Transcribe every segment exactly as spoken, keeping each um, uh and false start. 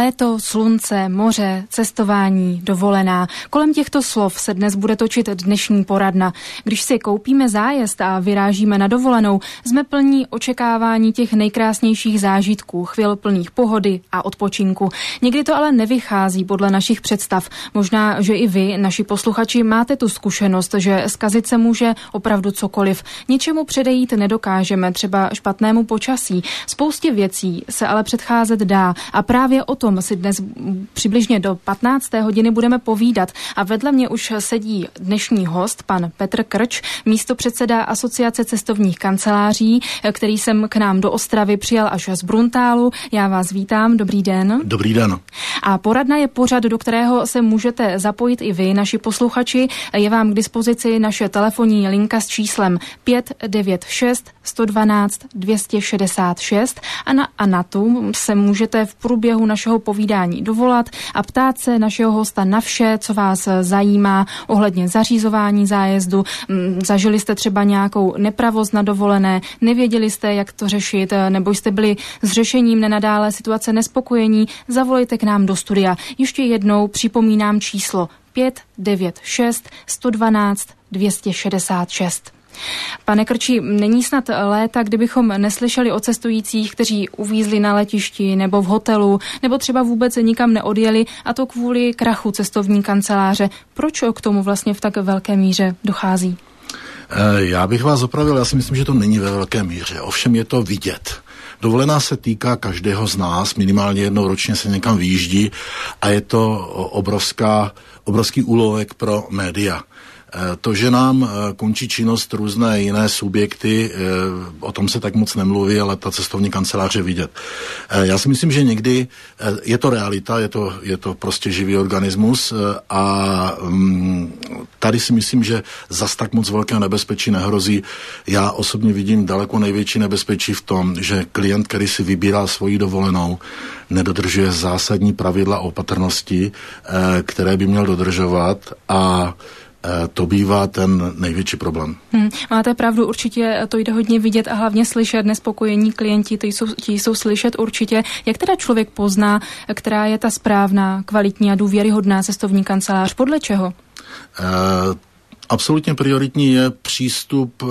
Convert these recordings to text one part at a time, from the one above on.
léto, slunce, moře, cestování, dovolená. Kolem těchto slov se dnes bude točit dnešní poradna. Když si koupíme zájezd a vyrážíme na dovolenou, jsme plní očekávání těch nejkrásnějších zážitků, chvil plných pohody a odpočinku. Někdy to ale nevychází podle našich představ. Možná, že i vy, naši posluchači, máte tu zkušenost, že zkazit se může opravdu cokoliv. Ničemu předejít nedokážeme, třeba špatnému počasí. Spoustě věcí se ale předcházet dá a právě o tom si dnes přibližně do patnácté hodiny budeme povídat. A vedle mě už sedí dnešní host, pan Petr Krč, místopředseda Asociace cestovních kanceláří, který jsem k nám do Ostravy přijal až z Bruntálu. Já vás vítám, dobrý den. Dobrý den. A poradna je pořad, do kterého se můžete zapojit i vy, naši posluchači. Je vám k dispozici naše telefonní linka s číslem pět devět šest sto dvanáct dvě stě šedesát šest a na, a na tu se můžete v průběhu našeho povídání dovolat a ptát se našeho hosta na vše, co vás zajímá ohledně zařizování zájezdu. Zažili jste třeba nějakou nepravost na dovolené, nevěděli jste, jak to řešit, nebo jste byli s řešením nenadále situace nespokojení, zavolejte k nám do studia. Ještě jednou připomínám číslo pět devět šest sto dvanáct dvě stě šedesát šest. Pane Krči, není snad léta, kdybychom neslyšeli o cestujících, kteří uvízli na letišti nebo v hotelu, nebo třeba vůbec nikam neodjeli, a to kvůli krachu cestovní kanceláře. Proč k tomu vlastně v tak velké míře dochází? Já bych vás opravil, já si myslím, že to není ve velké míře. Ovšem je to vidět. Dovolená se týká každého z nás, minimálně jednou ročně se někam vyjíždí a je to obrovská, obrovský úlovek pro média. To, že nám končí činnost různé jiné subjekty, o tom se tak moc nemluví, ale ta cestovní kancelář je vidět. Já si myslím, že někdy je to realita, je to, je to prostě živý organismus a tady si myslím, že zas tak moc velké nebezpečí nehrozí. Já osobně vidím daleko největší nebezpečí v tom, že klient, který si vybírá svoji dovolenou, nedodržuje zásadní pravidla opatrnosti, které by měl dodržovat, a to bývá ten největší problém. Hmm, máte pravdu, určitě to jde hodně vidět a hlavně slyšet. Nespokojení klienti, ty jsou, ty jsou slyšet určitě. Jak teda člověk pozná, která je ta správná, kvalitní a důvěryhodná cestovní kancelář? Podle čeho? Eh, absolutně prioritní je přístup eh,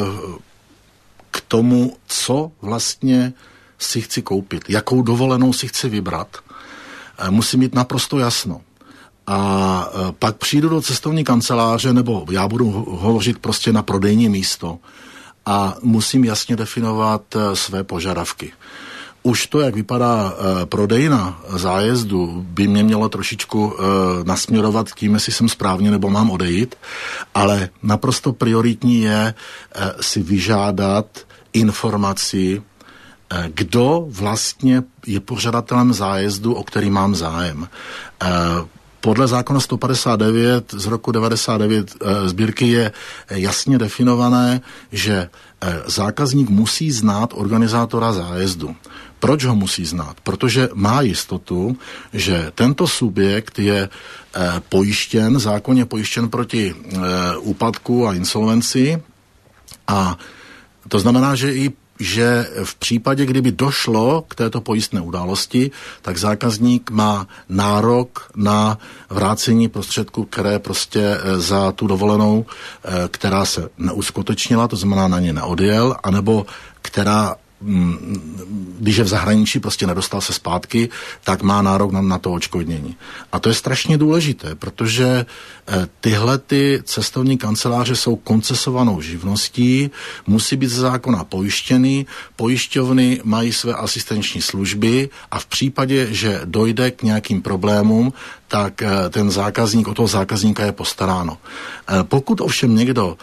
k tomu, co vlastně si chci koupit, jakou dovolenou si chci vybrat. Eh, musím mít naprosto jasno. A pak přijdu do cestovní kanceláře, nebo já budu hovořit prostě na prodejní místo a musím jasně definovat své požadavky. Už to, jak vypadá prodejna zájezdu, by mě mělo trošičku nasměrovat tím, jestli jsem správně nebo mám odejít, ale naprosto prioritní je si vyžádat informaci, kdo vlastně je pořadatelem zájezdu, o který mám zájem. Podle zákona sto padesát devět z roku devadesát devět e, sbírky je jasně definované, že e, zákazník musí znát organizátora zájezdu. Proč ho musí znát? Protože má jistotu, že tento subjekt je e, pojištěn, zákonně pojištěn proti e, úpadku a insolvenci, a to znamená, že i že v případě, kdyby došlo k této pojistné události, tak zákazník má nárok na vrácení prostředků, které prostě za tu dovolenou, která se neuskutečnila, to znamená na ně neodjel, anebo která, když je v zahraničí, prostě nedostal se zpátky, tak má nárok na, na to odškodnění. A to je strašně důležité, protože tyhle ty cestovní kanceláře jsou koncesovanou živností, musí být ze zákona pojištěny, pojišťovny mají své asistenční služby a v případě, že dojde k nějakým problémům, tak ten zákazník, o toho zákazníka je postaráno. Pokud ovšem někdo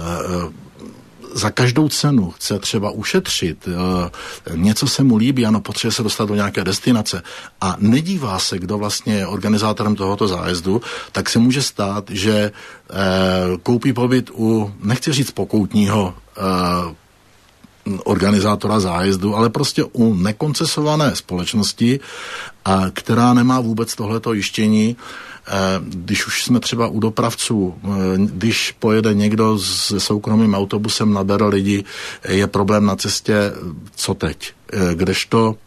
za každou cenu chce třeba ušetřit, něco se mu líbí, ano, potřebuje se dostat do nějaké destinace a nedívá se, kdo vlastně je organizátorem tohoto zájezdu, tak se může stát, že koupí pobyt u, nechci říct pokoutního organizátora zájezdu, ale prostě u nekoncesované společnosti, a která nemá vůbec tohleto jištění. Když už jsme třeba u dopravců, když pojede někdo se soukromým autobusem, nabere lidi, je problém na cestě, co teď? Kdežto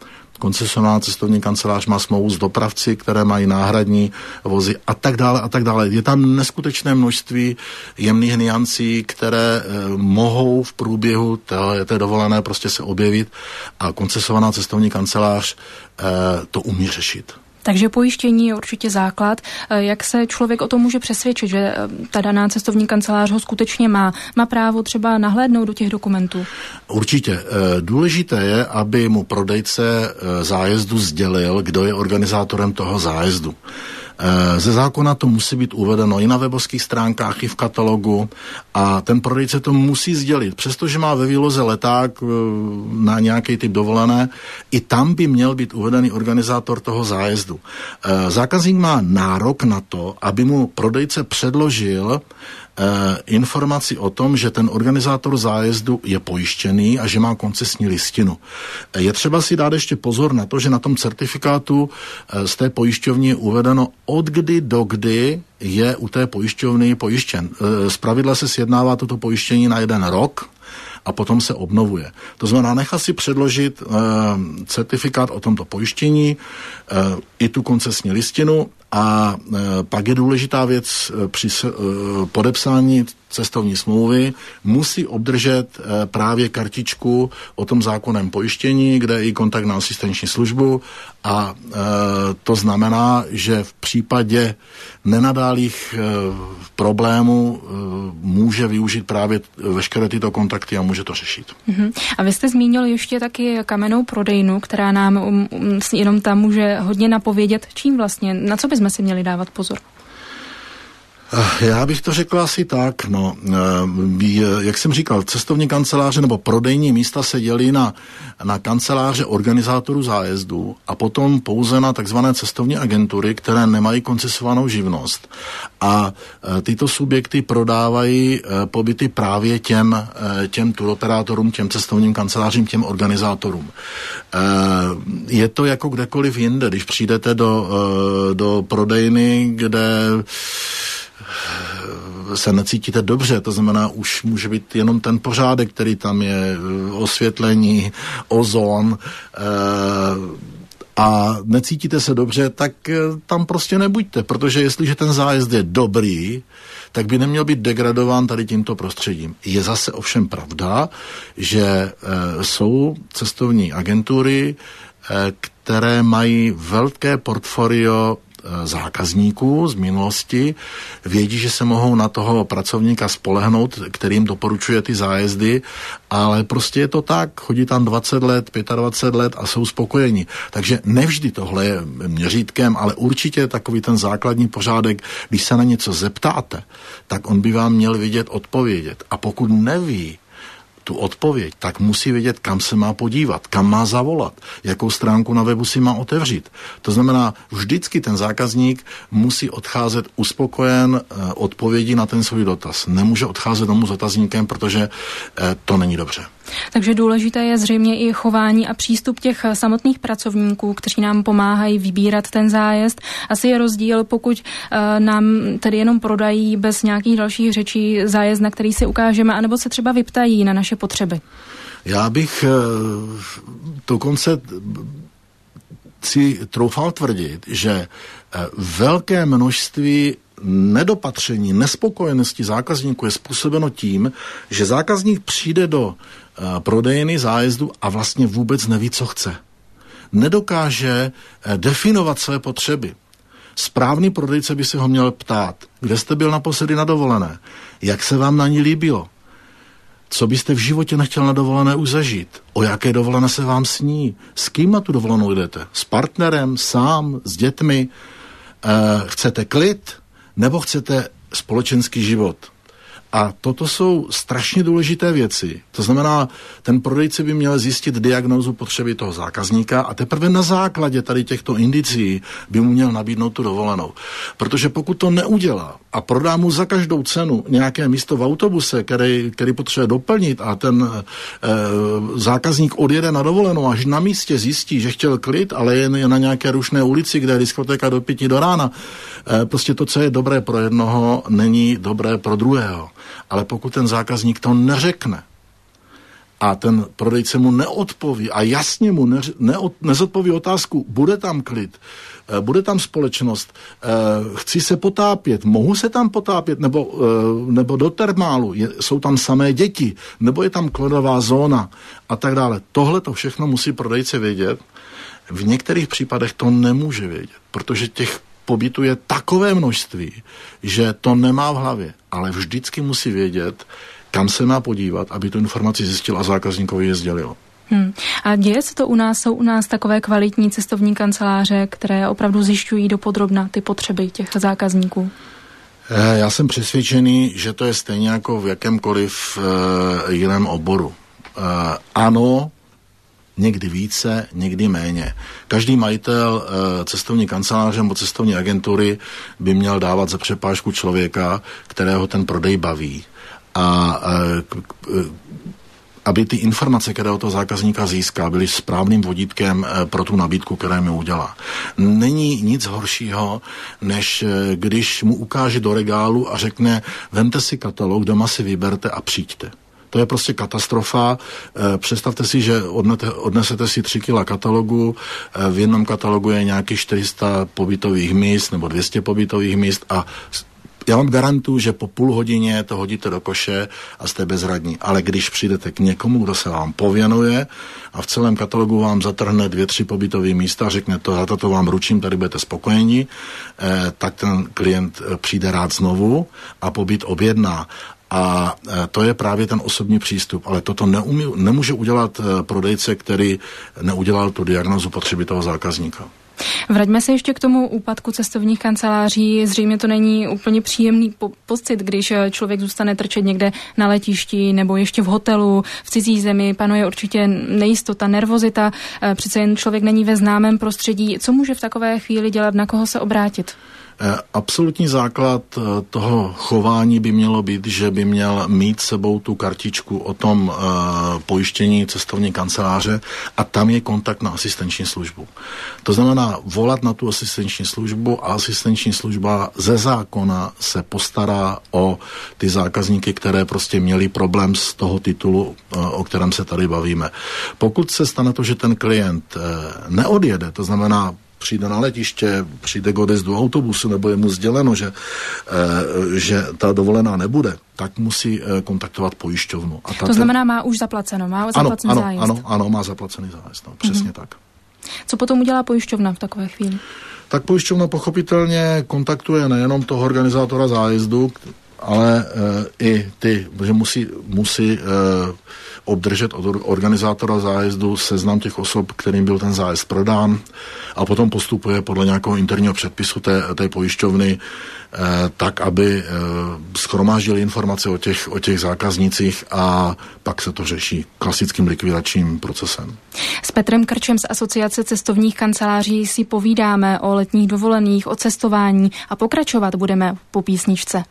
koncesionární cestovní kancelář má smlouvu s dopravci, které mají náhradní vozy a tak dále a tak dále. Je tam neskutečné množství jemných niancí, které e, mohou v průběhu té, té dovolené prostě se objevit a koncesionární cestovní kancelář e, to umí řešit. Takže pojištění je určitě základ. Jak se člověk o tom může přesvědčit, že ta daná cestovní kancelář ho skutečně má? Má právo třeba nahlédnout do těch dokumentů? Určitě. Důležité je, aby mu prodejce zájezdu sdělil, kdo je organizátorem toho zájezdu. Ze zákona to musí být uvedeno i na webovských stránkách, i v katalogu a ten prodejce to musí sdělit. Přestože má ve výloze leták na nějaký typ dovolené, i tam by měl být uvedený organizátor toho zájezdu. Zákazník má nárok na to, aby mu prodejce předložil informaci o tom, že ten organizátor zájezdu je pojištěný a že má koncesní listinu. Je třeba si dát ještě pozor na to, že na tom certifikátu z té pojišťovny je uvedeno, od kdy do kdy je u té pojišťovny pojištěn. Zpravidla se sjednává toto pojištění na jeden rok a potom se obnovuje. To znamená, nechá si předložit e, certifikát o tomto pojištění, e, i tu koncesní listinu a e, pak je důležitá věc e, při e, podepsání cestovní smlouvy, musí obdržet e, právě kartičku o tom zákonném pojištění, kde je i kontakt na asistenční službu a e, to znamená, že v případě nenadálých e, problémů e, může využít právě veškeré tyto kontakty a může to řešit. Uh-huh. A vy jste zmínil ještě taky kamennou prodejnu, která nám um, um, jenom tam může hodně napovědět, čím vlastně, na co bychom si měli dávat pozor? Já bych to řekl asi tak, no, jak jsem říkal, cestovní kanceláře nebo prodejní místa se dělí na, na kanceláře organizátorů zájezdu a potom pouze na takzvané cestovní agentury, které nemají koncesovanou živnost. A tyto subjekty prodávají pobyty právě těm, těm turoperátorům, těm cestovním kancelářím, těm organizátorům. Je to jako kdekoliv jinde, když přijdete do, do prodejny, kde se necítíte dobře, to znamená, už může být jenom ten pořádek, který tam je, osvětlení, ozon e, a necítíte se dobře, tak tam prostě nebuďte, protože jestliže ten zájezd je dobrý, tak by neměl být degradován tady tímto prostředím. Je zase ovšem pravda, že e, jsou cestovní agentury, e, které mají velké portfolio zákazníků z minulosti, vědí, že se mohou na toho pracovníka spolehnout, kterým doporučuje ty zájezdy, ale prostě je to tak, chodí tam dvacet let, dvacet pět let a jsou spokojeni. Takže nevždy tohle je měřítkem, ale určitě takový ten základní pořádek, když se na něco zeptáte, tak on by vám měl vědět odpovědět. A pokud neví tu odpověď, tak musí vědět, kam se má podívat, kam má zavolat, jakou stránku na webu si má otevřít. To znamená, vždycky ten zákazník musí odcházet uspokojen eh, odpovědí na ten svůj dotaz. Nemůže odcházet domů s otazníkem, protože eh, to není dobře. Takže důležité je zřejmě i chování a přístup těch samotných pracovníků, kteří nám pomáhají vybírat ten zájezd. Asi je rozdíl, pokud uh, nám tedy jenom prodají bez nějakých dalších řečí zájezd, na který si ukážeme, anebo se třeba vyptají na naše potřeby. Já bych uh, dokonce si troufal tvrdit, že uh, velké množství nedopatření, nespokojenosti zákazníků je způsobeno tím, že zákazník přijde do uh, prodejny zájezdu a vlastně vůbec neví, co chce. Nedokáže uh, definovat své potřeby. Správný prodejce by se ho měl ptát, kde jste byl naposledy na dovolené, jak se vám na ní líbilo, co byste v životě nechtěl na dovolené už zažít, o jaké dovolené se vám sní, s kým na tu dovolenou jdete, s partnerem, sám, s dětmi, uh, chcete klid, nebo chcete společenský život. A toto jsou strašně důležité věci. To znamená, ten prodejce by měl zjistit diagnózu potřeby toho zákazníka a teprve na základě tady těchto indicí by mu měl nabídnout tu dovolenou. Protože pokud to neudělá a prodá mu za každou cenu nějaké místo v autobuse, který, který potřebuje doplnit a ten e, zákazník odjede na dovolenou, až na místě zjistí, že chtěl klid, ale je na nějaké rušné ulici, kde je diskotéka do pěti do rána. E, prostě to, co je dobré pro jednoho, není dobré pro druhého. Ale pokud ten zákazník to neřekne a ten prodejce mu neodpoví a jasně mu ne, ne, nezodpoví otázku, bude tam klid, bude tam společnost, chci se potápět, mohu se tam potápět, nebo, nebo do termálu, je, jsou tam samé děti, nebo je tam klidová zóna a tak dále. Tohle to všechno musí prodejce vědět. V některých případech to nemůže vědět, protože těch pobytů je takové množství, že to nemá v hlavě, ale vždycky musí vědět, kam se má podívat, aby tu informaci zjistil a zákazníkovi je sdělil. Hmm. A děje se to u nás? Jsou u nás takové kvalitní cestovní kanceláře, které opravdu zjišťují dopodrobna ty potřeby těch zákazníků? Já jsem přesvědčený, že to je stejně jako v jakémkoliv uh, jiném oboru. Uh, ano, někdy více, někdy méně. Každý majitel e, cestovní kanceláře nebo cestovní agentury by měl dávat za přepážku člověka, kterého ten prodej baví. A e, k, e, aby ty informace, které od toho zákazníka získá, byly správným vodítkem e, pro tu nabídku, které mi udělá. Není nic horšího, než e, když mu ukáže do regálu a řekne, vemte si katalog, doma si vyberte a přijďte. To je prostě katastrofa. Představte si, že odnesete si tři kila katalogu, v jednom katalogu je nějakých čtyři sta pobytových míst nebo dvě stě pobytových míst a já vám garantuju, že po půl hodině to hodíte do koše a jste bezradní. Ale když přijdete k někomu, kdo se vám pověnuje a v celém katalogu vám zatrhne dvě, tři pobytové místa a řekne to, za to vám ručím, tady budete spokojení, eh, tak ten klient přijde rád znovu a pobyt objedná. A to je právě ten osobní přístup, ale toto neumí, nemůže udělat prodejce, který neudělal tu diagnózu potřeby toho zákazníka. Vraťme se ještě k tomu úpadku cestovních kanceláří. Zřejmě to není úplně příjemný po- pocit, když člověk zůstane trčet někde na letišti nebo ještě v hotelu, v cizí zemi. Panuje určitě nejistota, nervozita. Přece jen člověk není ve známém prostředí. Co může v takové chvíli dělat, na koho se obrátit? Absolutní základ toho chování by mělo být, že by měl mít sebou tu kartičku o tom uh, pojištění cestovní kanceláře a tam je kontakt na asistenční službu. To znamená volat na tu asistenční službu a asistenční služba ze zákona se postará o ty zákazníky, které prostě měli problém z toho titulu, uh, o kterém se tady bavíme. Pokud se stane to, že ten klient uh, neodjede, to znamená přijde na letiště, přijde k odjezdu autobusu, nebo je mu sděleno, že, e, že ta dovolená nebude, tak musí e, kontaktovat pojišťovnu. A ta, to znamená, má už zaplaceno, má zaplacený ano, zájezd. Ano, ano, má zaplacený zájezd, no, přesně mm-hmm. tak. Co potom udělá pojišťovna v takové chvíli? Tak pojišťovna pochopitelně kontaktuje nejenom toho organizátora zájezdu, ale e, i ty, že musí, musí e, obdržet od organizátora zájezdu seznam těch osob, kterým byl ten zájezd prodán a potom postupuje podle nějakého interního předpisu té, té pojišťovny eh, tak, aby eh, shromáždili informace o těch, o těch zákaznících a pak se to řeší klasickým likvidačním procesem. S Petrem Krčem z Asociace cestovních kanceláří si povídáme o letních dovolených, o cestování a pokračovat budeme po písničce.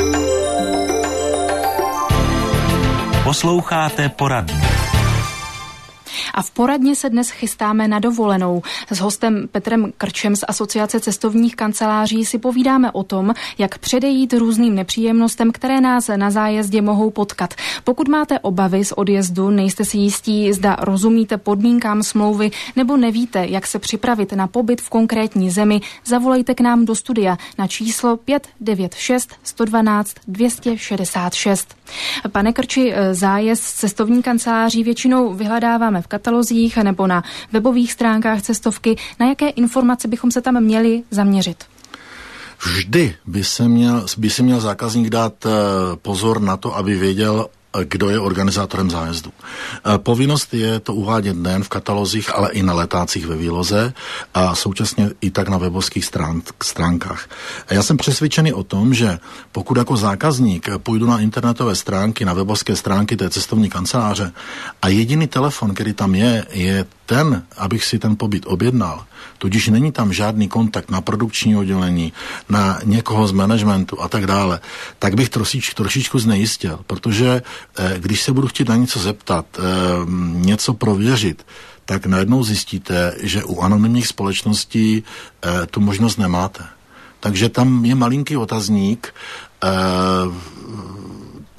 Posloucháte poradnu. A v poradně se dnes chystáme na dovolenou. S hostem Petrem Krčem z Asociace cestovních kanceláří si povídáme o tom, jak předejít různým nepříjemnostem, které nás na zájezdě mohou potkat. Pokud máte obavy z odjezdu, nejste si jistí, zda rozumíte podmínkám smlouvy nebo nevíte, jak se připravit na pobyt v konkrétní zemi, zavolejte k nám do studia na číslo pět devět šest sto dvanáct dvě stě šedesát šest. Pane Krči, zájezd z cestovní kanceláří většinou vyhledáváme v katalozích nebo na webových stránkách cestovky. Na jaké informace bychom se tam měli zaměřit? Vždy by se měl, by si měl zákazník dát pozor na to, aby věděl, kdo je organizátorem zájezdu. Povinnost je to uvádět nejen v katalozích, ale i na letácích ve výloze a současně i tak na webovských stránkách. Já jsem přesvědčený o tom, že pokud jako zákazník půjdu na internetové stránky, na webovské stránky té cestovní kanceláře a jediný telefon, který tam je, je ten, abych si ten pobyt objednal, tudíž není tam žádný kontakt na produkční oddělení, na někoho z managementu a tak dále, tak bych trošič, trošičku znejistil, protože eh, když se budu chtít na něco zeptat, eh, něco prověřit, tak najednou zjistíte, že u anonymních společností eh, tu možnost nemáte. Takže tam je malinký otazník, eh,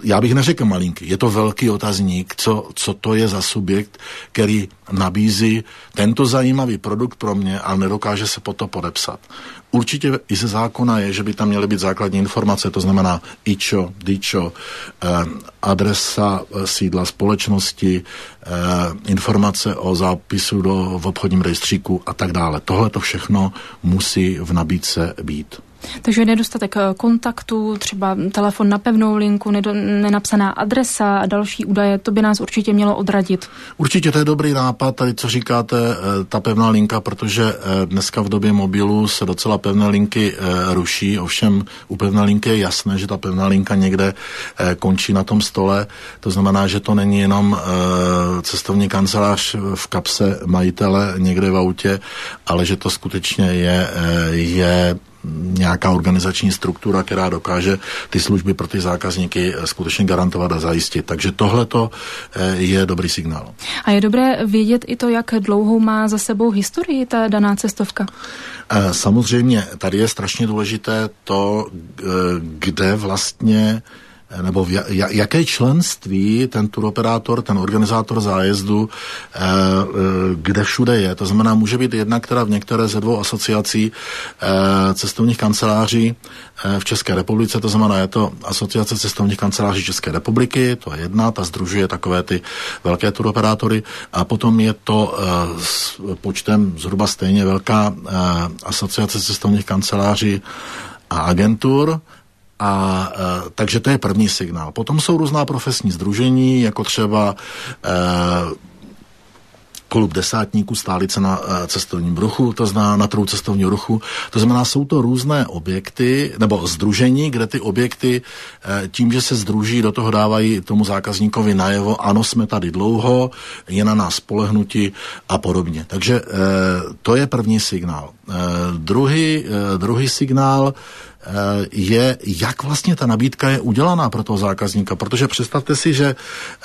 já bych neřekl malinký, je to velký otazník, co, co to je za subjekt, který nabízí tento zajímavý produkt pro mě, ale nedokáže se po to podepsat. Určitě i ze zákona je, že by tam měly být základní informace, to znamená ičo, dičo, eh, adresa eh, sídla společnosti, eh, informace o zápisu do, v obchodním rejstříku a tak dále. Tohle to všechno musí v nabídce být. Takže nedostatek kontaktu, třeba telefon na pevnou linku, nenapsaná adresa a další údaje, to by nás určitě mělo odradit. Určitě to je dobrý nápad, tady co říkáte, ta pevná linka, protože dneska v době mobilu se docela pevné linky ruší, ovšem u pevné linky je jasné, že ta pevná linka někde končí na tom stole, to znamená, že to není jenom cestovní kancelář v kapse majitele někde v autě, ale že to skutečně je, je nějaká organizační struktura, která dokáže ty služby pro ty zákazníky skutečně garantovat a zajistit. Takže tohleto je dobrý signál. A je dobré vědět i to, jak dlouhou má za sebou historii ta daná cestovka? Samozřejmě, tady je strašně důležité to, kde vlastně nebo v jaké členství ten turoperátor, ten organizátor zájezdu, kde všude je. To znamená, může být jedna, která v některé ze dvou asociací cestovních kanceláří v České republice, to znamená, je to Asociace cestovních kanceláří České republiky, to je jedna, ta sdružuje takové ty velké turoperátory, a potom je to s počtem zhruba stejně velká Asociace cestovních kanceláří a agentur. A e, takže to je první signál. Potom jsou různá profesní sdružení, jako třeba e, klub desátníků, stálice na e, cestovním ruchu, to znamená na trhu cestovního ruchu. To znamená, jsou to různé objekty, nebo sdružení, kde ty objekty e, tím, že se sdruží, do toho dávají tomu zákazníkovi najevo, ano, jsme tady dlouho, je na nás spolehnutí a podobně. Takže e, to je první signál. E, druhý, e, druhý signál je, jak vlastně ta nabídka je udělaná pro toho zákazníka, protože představte si, že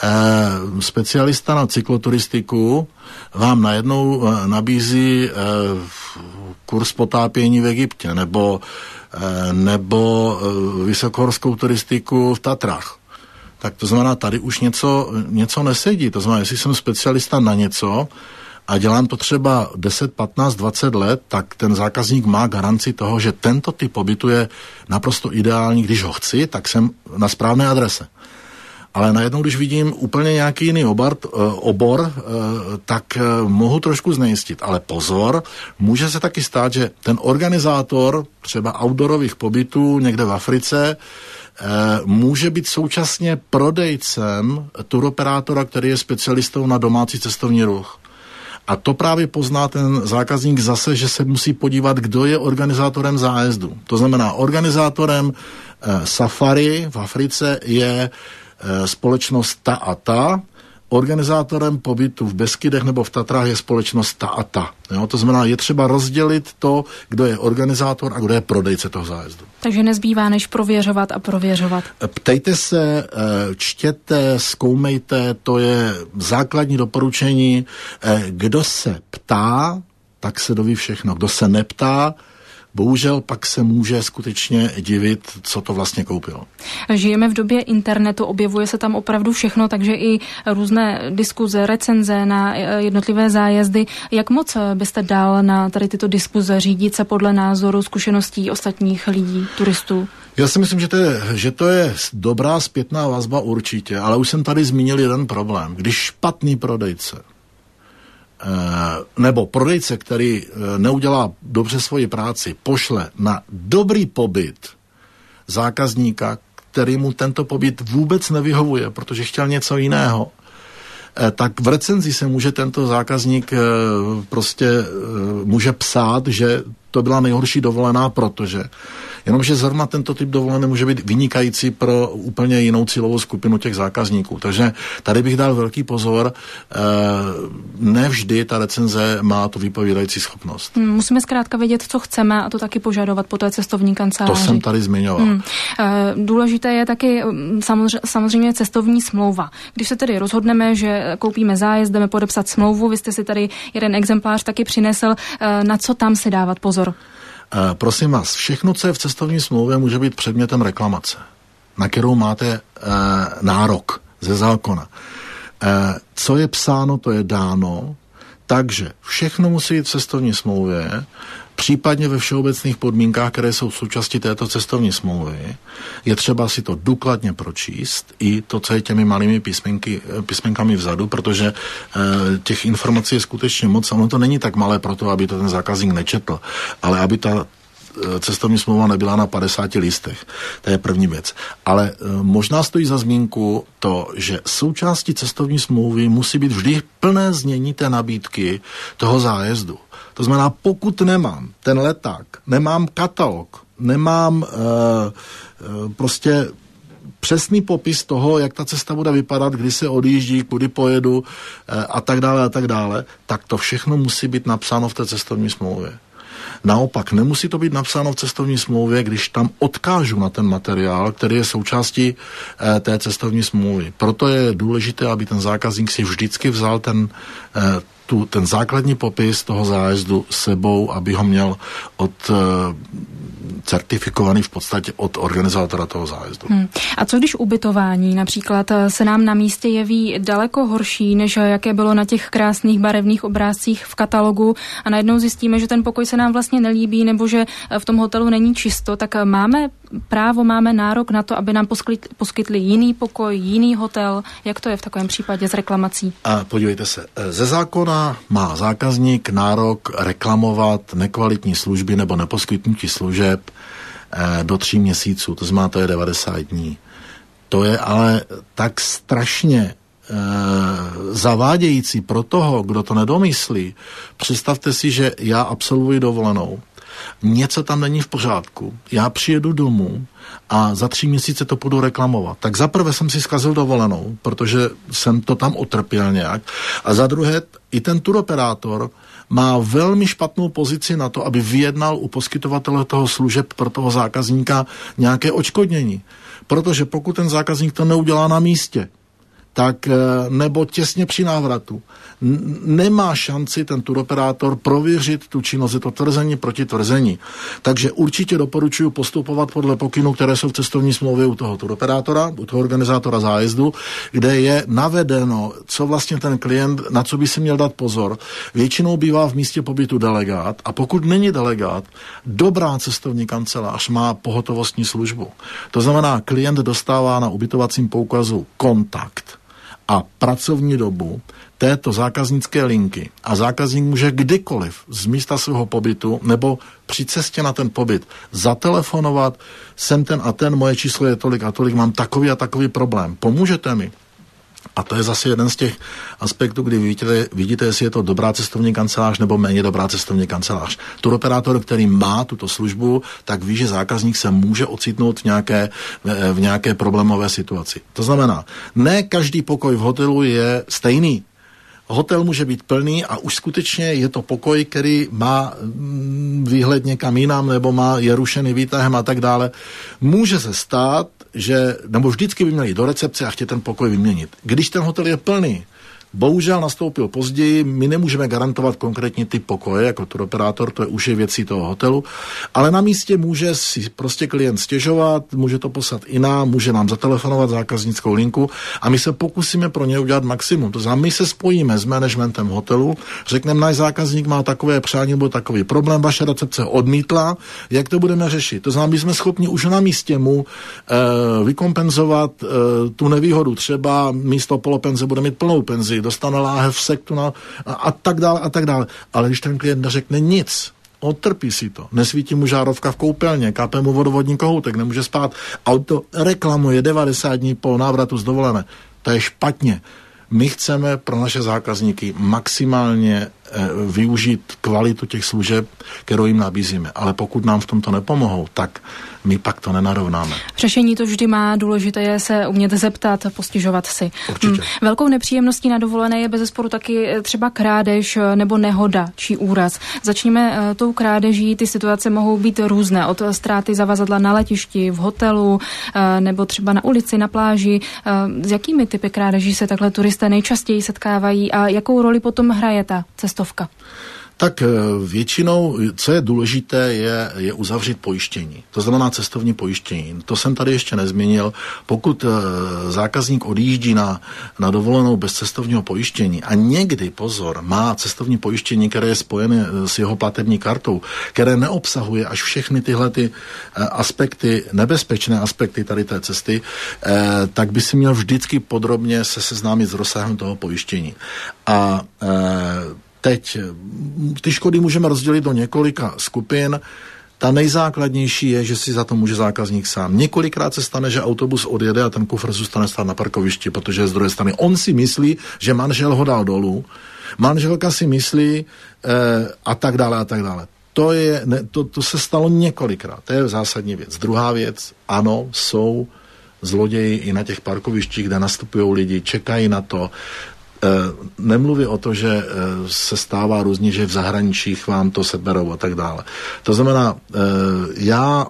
eh, specialista na cykloturistiku vám najednou eh, nabízí eh, kurz potápění v Egyptě nebo, eh, nebo eh, vysokohorskou turistiku v Tatrách. Tak to znamená, tady už něco, něco nesedí. To znamená, jestli jsem specialista na něco a dělám to třeba deset, patnáct, dvacet let, tak ten zákazník má garanci toho, že tento typ pobytu je naprosto ideální. Když ho chci, tak jsem na správné adrese. Ale najednou, když vidím úplně nějaký jiný obor, obor tak mohu trošku znejistit. Ale pozor, může se taky stát, že ten organizátor třeba outdoorových pobytů někde v Africe může být současně prodejcem turoperátora, který je specialistou na domácí cestovní ruch. A to právě pozná ten zákazník zase, že se musí podívat, kdo je organizátorem zájezdu. To znamená, organizátorem eh, safari v Africe je eh, společnost ta a ta, organizátorem pobytu v Beskydech nebo v Tatrách je společnost ta a ta. Jo? To znamená, je třeba rozdělit to, kdo je organizátor a kdo je prodejce toho zájezdu. Takže nezbývá, než prověřovat a prověřovat. Ptejte se, čtěte, zkoumejte, to je základní doporučení. Kdo se ptá, tak se doví všechno. Kdo se neptá, bohužel pak se může skutečně divit, co to vlastně koupil. Žijeme v době internetu, objevuje se tam opravdu všechno, takže i různé diskuze, recenze na jednotlivé zájezdy. Jak moc byste dal na tady tyto diskuze řídit se podle názoru, zkušeností ostatních lidí, turistů? Já si myslím, že to je, že to je dobrá zpětná vazba určitě, ale už jsem tady zmínil jeden problém. Když špatný prodejce nebo prodejce, který neudělá dobře svoji práci, pošle na dobrý pobyt zákazníka, který mu tento pobyt vůbec nevyhovuje, protože chtěl něco jiného, tak v recenzi se může tento zákazník prostě může psát, že to byla nejhorší dovolená, protože jenomže zrovna tento typ dovolené může být vynikající pro úplně jinou cílovou skupinu těch zákazníků. Takže tady bych dal velký pozor. Nevždy ta recenze má tu vypovídající schopnost. Musíme zkrátka vědět, co chceme, a to taky požadovat po té cestovní kanceláři. To jsem tady zmiňoval. Hmm. Důležité je taky samozřejmě cestovní smlouva. Když se tedy rozhodneme, že koupíme zájezd, jdeme podepsat smlouvu, vy jste si tady jeden exemplář taky přinesl, na co tam si dávat pozor? Prosím vás, všechno, co je v cestovní smlouvě, může být předmětem reklamace. na kterou máte e, nárok ze zákona. E, co je psáno, to je dáno, takže všechno musí být v cestovní smlouvě, případně ve všeobecných podmínkách, které jsou součástí této cestovní smlouvy. Je třeba si to důkladně pročíst, i to, co je těmi malými písmenky, písmenkami vzadu, protože e, těch informací je skutečně moc. Ono to není tak malé proto, aby to ten zákazník nečetl, ale aby ta cestovní smlouva nebyla na padesáti listech. To je první věc. Ale e, možná stojí za zmínku to, že součástí cestovní smlouvy musí být vždy plné znění té nabídky toho zájezdu. To znamená, pokud nemám ten leták, nemám katalog, nemám e, e, prostě přesný popis toho, jak ta cesta bude vypadat, kdy se odjíždí, kudy pojedu e, a tak dále a tak dále, tak to všechno musí být napsáno v té cestovní smlouvě. Naopak, nemusí to být napsáno v cestovní smlouvě, když tam odkážu na ten materiál, který je součástí e, té cestovní smlouvy. Proto je důležité, aby ten zákazník si vždycky vzal ten, e, tu, ten základní popis toho zájezdu s sebou, aby ho měl od e, certifikovaný v podstatě od organizátora toho zájezdu. Hmm. A co když ubytování například se nám na místě jeví daleko horší, než jaké bylo na těch krásných barevných obrázcích v katalogu a najednou zjistíme, že ten pokoj se nám vlastně nelíbí nebo že v tom hotelu není čisto, tak máme právo, máme nárok na to, aby nám poskytli, poskytli jiný pokoj, jiný hotel. Jak to je v takovém případě s reklamací? A podívejte se, ze zákona má zákazník nárok reklamovat nekvalitní služby nebo neposkytnutí služeb do tří měsíců, to znamená, to je devadesát dní. To je ale tak strašně e, zavádějící pro toho, kdo to nedomyslí. Představte si, že já absolvuji dovolenou, něco tam není v pořádku, já přijedu domů a za tři měsíce to půjdu reklamovat. Tak za prvé jsem si zkazil dovolenou, protože jsem to tam otrpěl nějak, a za druhé i ten turoperátor má velmi špatnou pozici na to, aby vyjednal u poskytovatele toho služeb pro toho zákazníka nějaké odškodnění. Protože pokud ten zákazník to neudělá na místě, tak nebo těsně při návratu, nemá šanci ten turoperátor prověřit tu činnost, je to tvrzení proti tvrzení. Takže určitě doporučuji postupovat podle pokynů, které jsou v cestovní smlouvě u toho turoperátora, u toho organizátora zájezdu, kde je navedeno, co vlastně ten klient, na co by si měl dát pozor. Většinou bývá v místě pobytu delegát a pokud není delegát, dobrá cestovní kancelář má pohotovostní službu. To znamená, klient dostává na ubytovacím poukazu kontakt a pracovní dobu této zákaznické linky a zákazník může kdykoliv z místa svého pobytu nebo při cestě na ten pobyt zatelefonovat, jsem ten a ten, moje číslo je tolik a tolik, mám takový a takový problém, pomůžete mi? A to je zase jeden z těch aspektů, kdy vidíte, vidíte, jestli je to dobrá cestovní kancelář nebo méně dobrá cestovní kancelář. Turoperátor, který má tuto službu, tak ví, že zákazník se může ocitnout v nějaké, v nějaké problémové situaci. To znamená, ne každý pokoj v hotelu je stejný. Hotel může být plný a už skutečně je to pokoj, který má výhled někam jinam nebo má, je rušený výtahem a tak dále. Může se stát, že, nebo vždycky by měli do recepce a chtějí ten pokoj vyměnit. Když ten hotel je plný, bohužel nastoupil později, my nemůžeme garantovat konkrétní typ pokoje, jako turoperátor, to je už je věcí toho hotelu, ale na místě může si prostě klient stěžovat, může to poslat i nám, může nám zatelefonovat zákaznickou linku a my se pokusíme pro ně udělat maximum. To znamená, my se spojíme s managementem hotelu, řekneme, náš zákazník má takové přání nebo takový problém, vaše recepce odmítla, jak to budeme řešit. To znamená, my jsme schopni už na místě mu e, vykompenzovat e, tu nevýhodu. Třeba místo polopenze bude mít plnou penzi, dostane láhev sektu na, a, a tak dále a tak dále. Ale když ten klient neřekne nic, odtrpí si to, nesvítí mu žárovka v koupelně, kápe mu vodovodní kohoutek, nemůže spát, auto reklamuje devadesát dní po návratu z dovolené, to je špatně. My chceme pro naše zákazníky maximálně e, využít kvalitu těch služeb, kterou jim nabízíme. Ale pokud nám v tomto nepomohou, tak my pak to nenarovnáme. Řešení to vždy má, důležité je se umět zeptat, postižovat si. Určitě. Hmm. Velkou nepříjemností na dovolené je bezesporu taky třeba krádež nebo nehoda či úraz. Začněme uh, tou krádeží, ty situace mohou být různé, od ztráty zavazadla na letišti, v hotelu, uh, nebo třeba na ulici, na pláži. Uh, s jakými typy krádeží se takhle turisté nejčastěji setkávají a jakou roli potom hraje ta cestovka? Tak většinou, co je důležité, je, je uzavřít pojištění. To znamená cestovní pojištění. To jsem tady ještě nezmínil. Pokud zákazník odjíždí na, na dovolenou bez cestovního pojištění a někdy, pozor, má cestovní pojištění, které je spojené s jeho platební kartou, které neobsahuje až všechny tyhle ty aspekty, nebezpečné aspekty tady té cesty, tak by si měl vždycky podrobně se seznámit s rozsahem toho pojištění. A teď ty škody můžeme rozdělit do několika skupin. Ta nejzákladnější je, že si za to může zákazník sám. Několikrát se stane, že autobus odjede a ten kufr zůstane stát na parkovišti, protože z druhé strany on si myslí, že manžel ho dal dolů, manželka si myslí eh, a tak dále a tak dále. To, je, ne, to, to se stalo několikrát. To je zásadní věc. Druhá věc, ano, jsou zloději i na těch parkovištích, kde nastupují lidi, čekají na to. Nemluví o to, že se stává různě, že v zahraničích vám to seberou a tak dále. To znamená, já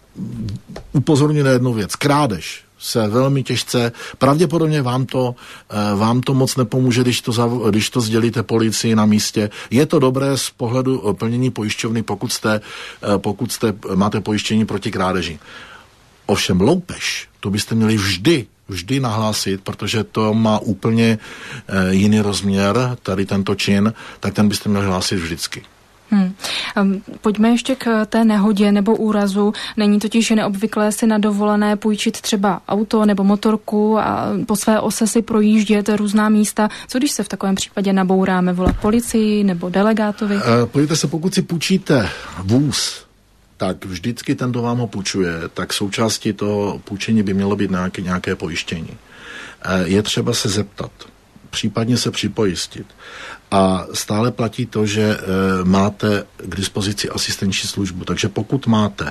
upozorňuji na jednu věc. Krádež se velmi těžce, pravděpodobně vám to, vám to moc nepomůže, když to, když to sdělíte policii na místě. Je to dobré z pohledu plnění pojišťovny, pokud jste, pokud jste, máte pojištění proti krádeži. Ovšem loupež, to byste měli vždy vždy nahlásit, protože to má úplně e, jiný rozměr, tady tento čin, tak ten byste měli hlásit vždycky. Hmm. Pojďme ještě k té nehodě nebo úrazu. Není totiž neobvyklé si na dovolené půjčit třeba auto nebo motorku a po své ose si projíždět různá místa. Co když se v takovém případě nabouráme? Volat policii nebo delegátovi? E, pojďte se, pokud si půjčíte vůz, tak vždycky ten, kdo vám ho půjčuje, tak součástí toho půjčení by mělo být nějaké, nějaké pojištění. Je třeba se zeptat, případně se připojistit. A stále platí to, že máte k dispozici asistenční službu. Takže pokud máte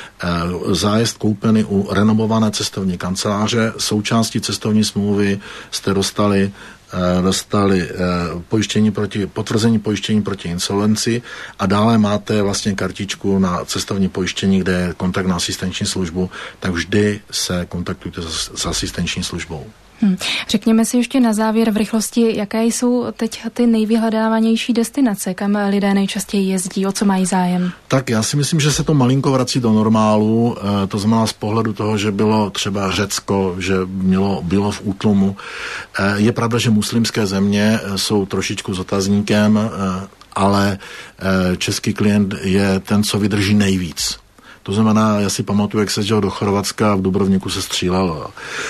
zájezd koupený u renomované cestovní kanceláře, součástí cestovní smlouvy jste dostali dostali pojištění proti, potvrzení pojištění proti insolvenci a dále máte vlastně kartičku na cestovní pojištění, kde je kontakt na asistenční službu, tak vždy se kontaktujte s, s asistenční službou. Hmm. Řekněme si ještě na závěr v rychlosti, jaké jsou teď ty nejvyhledávanější destinace, kam lidé nejčastěji jezdí, o co mají zájem? Tak já si myslím, že se to malinko vrací do normálu, to znamená z pohledu toho, že bylo třeba Řecko, že bylo, bylo v útlumu. Je pravda, že muslimské země jsou trošičku s otazníkem, ale český klient je ten, co vydrží nejvíc. To znamená, já si pamatuju, jak se jel do Chorvatska a v Dubrovníku se střílelo.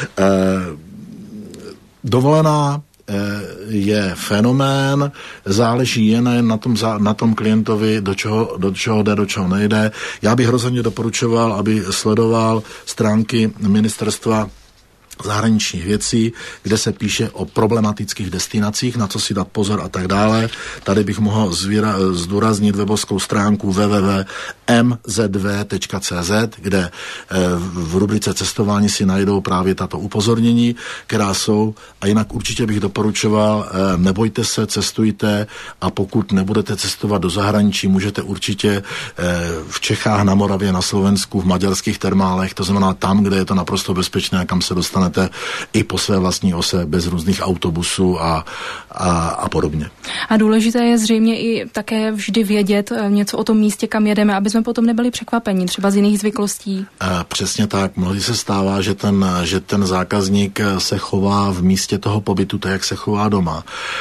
Dovolená je fenomén, záleží jen na tom, na tom klientovi, do čeho, do čeho jde, do čeho nejde. Já bych rozhodně doporučoval, aby sledoval stránky ministerstva zahraničních věcí, kde se píše o problematických destinacích, na co si dát pozor a tak dále. Tady bych mohl zvíra, zdůraznit webovskou stránku w w w tečka m z v tečka c z, kde eh, v rubrice cestování si najdou právě tato upozornění, která jsou, a jinak určitě bych doporučoval, eh, nebojte se, cestujte, a pokud nebudete cestovat do zahraničí, můžete určitě eh, v Čechách, na Moravě, na Slovensku, v maďarských termálech, to znamená tam, kde je to naprosto bezpečné, kam se dostane i po své vlastní ose, bez různých autobusů a, a, a podobně. A důležité je zřejmě i také vždy vědět něco o tom místě, kam jedeme, aby jsme potom nebyli překvapeni, třeba z jiných zvyklostí. A přesně tak. Mnohdy se stává, že ten, že ten zákazník se chová v místě toho pobytu tak, jak se chová doma.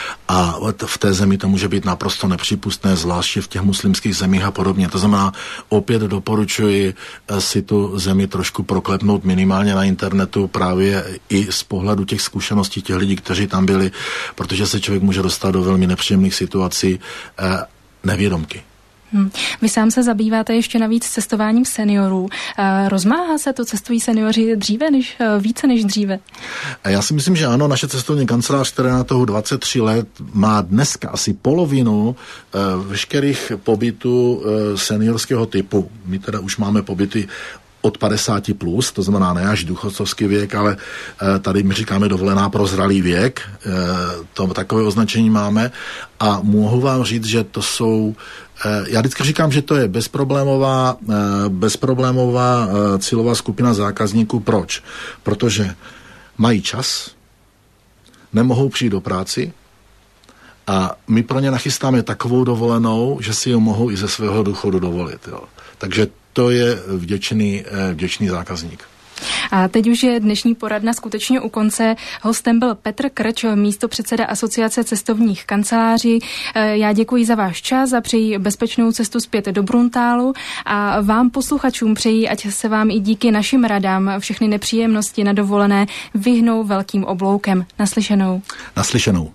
A v té zemi to může být naprosto nepřípustné, zvláště v těch muslimských zemích a podobně. To znamená, opět doporučuji si tu zemi trošku proklepnout minimálně na internetu, právě i z pohledu těch zkušeností těch lidí, kteří tam byli, protože se člověk může dostat do velmi nepříjemných situací eh, nevědomky. Hmm. Vy sám se zabýváte ještě navíc cestováním seniorů. Eh, rozmáhá se to, cestují seniori dříve než, více než dříve? Já si myslím, že ano. Naše cestovní kancelář, která na toho dvacet tři let, má dneska asi polovinu eh, veškerých pobytů eh, seniorského typu. My teda už máme pobyty od padesáti plus, to znamená ne až důchodcovský věk, ale e, tady my říkáme dovolená pro zralý věk, e, to takové označení máme, a mohu vám říct, že to jsou, e, já vždycky říkám, že to je bezproblémová, e, bezproblémová e, cílová skupina zákazníků. Proč? Protože mají čas, nemohou přijít do práci A my pro ně nachystáme takovou dovolenou, že si ji mohou i ze svého důchodu dovolit. Jo. Takže to je vděčný, vděčný zákazník. A teď už je dnešní poradna skutečně u konce. Hostem byl Petr Krč, místopředseda Asociace cestovních kanceláří. Já děkuji za váš čas a přeji bezpečnou cestu zpět do Bruntálu a vám posluchačům přeji, ať se vám i díky našim radám všechny nepříjemnosti na dovolené vyhnou velkým obloukem. Naslyšenou. Naslyšenou.